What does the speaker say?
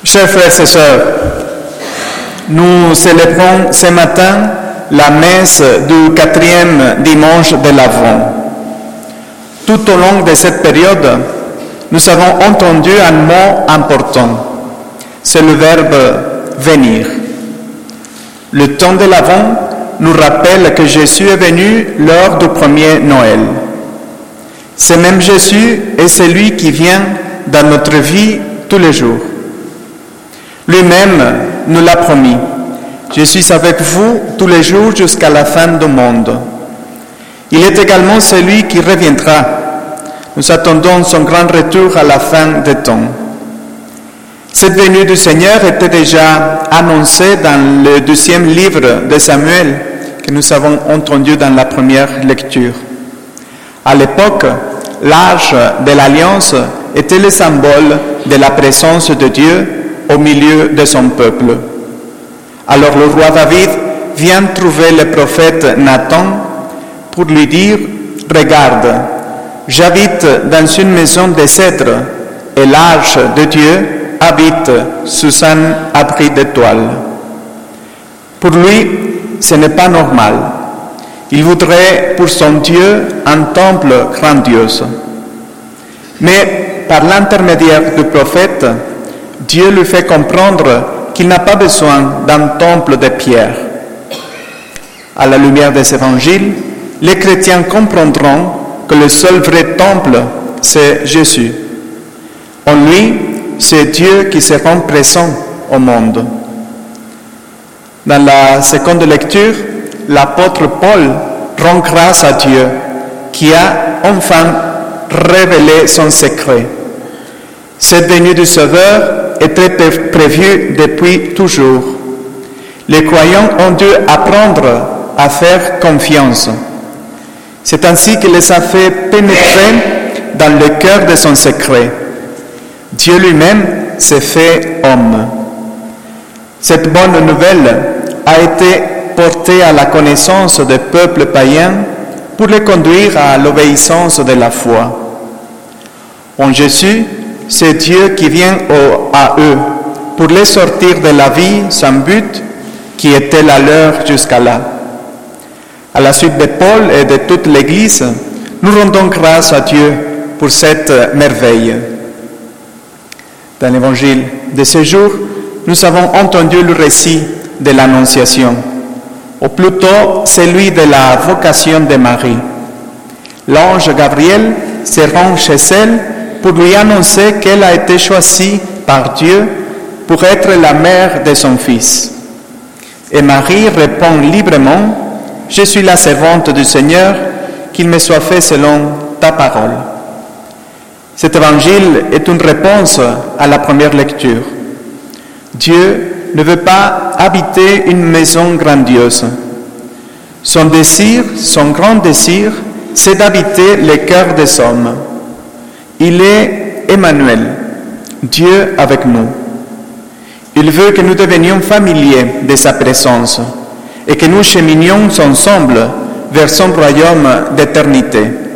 Chers frères et sœurs, nous célébrons ce matin la messe du 4e dimanche de l'Avent. Tout au long de cette période, nous avons entendu un mot important, c'est le verbe « venir ». Le temps de l'Avent nous rappelle que Jésus est venu lors du premier Noël. Ce même Jésus est celui qui vient dans notre vie tous les jours. Lui-même nous l'a promis. Je suis avec vous tous les jours jusqu'à la fin du monde. Il est également celui qui reviendra. Nous attendons son grand retour à la fin des temps. Cette venue du Seigneur était déjà annoncée dans le 2e livre de Samuel que nous avons entendu dans la première lecture. À l'époque, l'arche de l'Alliance était le symbole de la présence de Dieu au milieu de son peuple. Alors le roi David vient trouver le prophète Nathan pour lui dire « Regarde, j'habite dans une maison de cèdre et l'arche de Dieu habite sous un abri d'étoiles. » Pour lui, ce n'est pas normal. Il voudrait pour son Dieu un temple grandiose. Mais par l'intermédiaire du prophète, Dieu lui fait comprendre qu'il n'a pas besoin d'un temple de pierre. À la lumière des évangiles, les chrétiens comprendront que le seul vrai temple, c'est Jésus. En lui, c'est Dieu qui se rend présent au monde. Dans la seconde lecture, l'apôtre Paul rend grâce à Dieu qui a enfin révélé son secret. Cette venue du Sauveur était prévue depuis toujours. Les croyants ont dû apprendre à faire confiance. C'est ainsi qu'il les a fait pénétrer dans le cœur de son secret. Dieu lui-même s'est fait homme. Cette bonne nouvelle a été portée à la connaissance des peuples païens pour les conduire à l'obéissance de la foi. En Jésus, c'est Dieu qui vient à eux pour les sortir de la vie sans but qui était la leur jusqu'à là. À la suite de Paul et de toute l'Église, nous rendons grâce à Dieu pour cette merveille. Dans l'Évangile de ce jour, nous avons entendu le récit de l'Annonciation, ou plutôt celui de la vocation de Marie. L'ange Gabriel se rend chez elle pour lui annoncer qu'elle a été choisie par Dieu pour être la mère de son Fils. Et Marie répond librement « Je suis la servante du Seigneur, qu'il me soit fait selon ta parole. » Cet évangile est une réponse à la première lecture. Dieu ne veut pas habiter une maison grandiose. Son désir, son grand désir, c'est d'habiter les cœurs des hommes. Il est Emmanuel, Dieu avec nous. Il veut que nous devenions familiers de sa présence et que nous cheminions ensemble vers son royaume d'éternité.